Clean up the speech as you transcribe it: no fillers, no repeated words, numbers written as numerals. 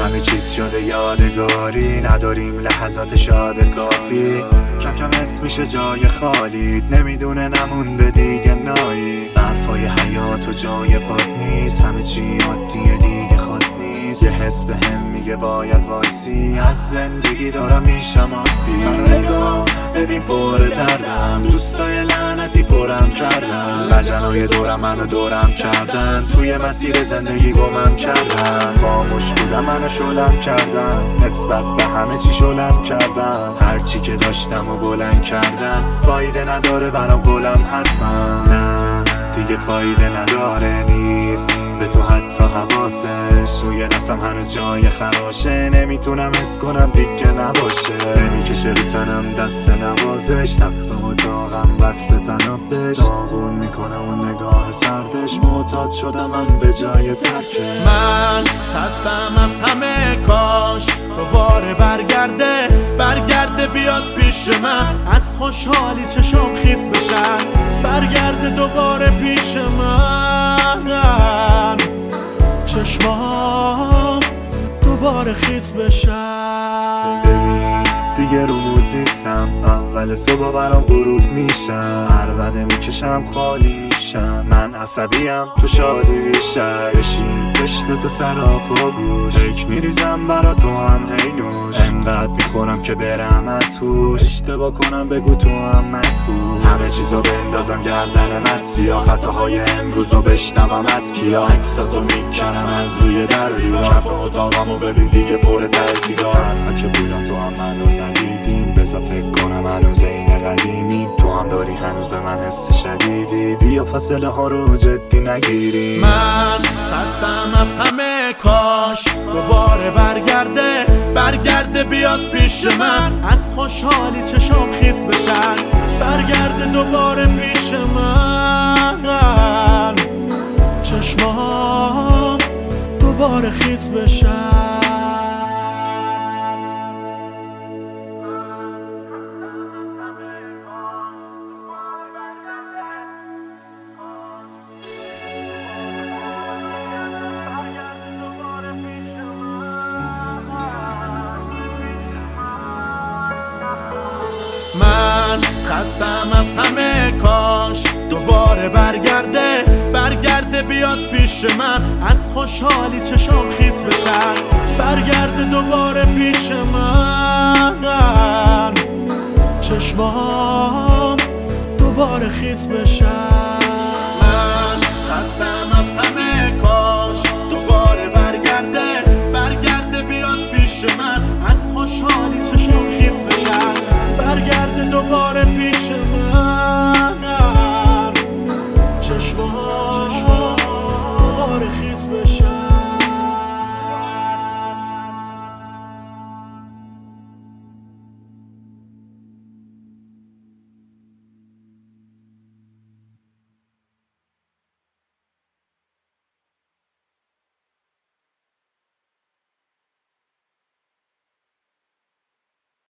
همه چیز شده یادگاری، نداریم لحظات شاد کافی. کم کم اسم میشه جای خالیت، نمیدونه نمونده دیگه نایی. برفای حیات و جای پات نیست، همه چی عادیه دیگه خاص نیست. یه حس به هم میگه باید وایسی، از زندگی دارم میشم آسی. منو نگاه ببین پر دردم، دوستای لعنتی پرم کردن. لجنای دورم منو دورم کردن، توی مسیر زندگی گمم کردن. خاموش بودم منو شلم کردن، نسبت به همه چی شلم کردن. هرچی که داشتم و بلند کردن، فایده نداره برام گلم حتما. نه دیگه فایده نداره نیست به تو حتی حواسش. روی دستم هنوز جای خراشه، نمیتونم حس کنم دیگه نباشه. نمیکشه رو تنم دست نوازش، تختم و داغم وصل تنابش. داغون میکنم و نگاه سردش، معتاد شدم من به جای ترکه. من خستم از همه، کاش دوباره برگرده بیاد پیش من. از خوشحالی چشام خیس بشن، برگرده دوباره پیش من. چشمام دوباره خیس بشن. ببین دیگه رو مود نیستم، اول صبح برام غروب میشم. عربده میکشم خالی میشم، من عصبیم تو شادی بیشتر. بشین پشت تو سراپا گوش، فکر میریزم برا تو هم هینوش. انقدر میخورم که برم از هوش، اشتباه کنم بگو تو هم مسئول. همه چیزو بندازم گردن مسیا، خطاهای امروزو بشنوم از کیا. عکساتو میکنم از روی در دیوار، کف اتاقمو ببین دیگه پر ترسیدار. حتی که بودم تو هم منو ندیدیم، بذار فکر کنم هنوز این قدیمیم. تو هم داری هنوز به من حس شدیدی، بیا فاصله ها رو جدی نگیریم. من خستم از همه، کاش دوباره برگرده بیاد پیش من. از خوشحالی چشام خیس بشن، برگرده دوباره پیش من. چشمام دوباره خیس بشن. من خستم از همه، کاش دوباره برگرده بیاد پیش من. از خوشحالی چشام خیس بشن، برگرده دوباره پیش من. چشمام دوباره خیس بشن. من خستم از همه، کاش دوباره برگرده بیاد پیش من. از خوشحالی چشام خیس بشن، برگرده دوباره پیش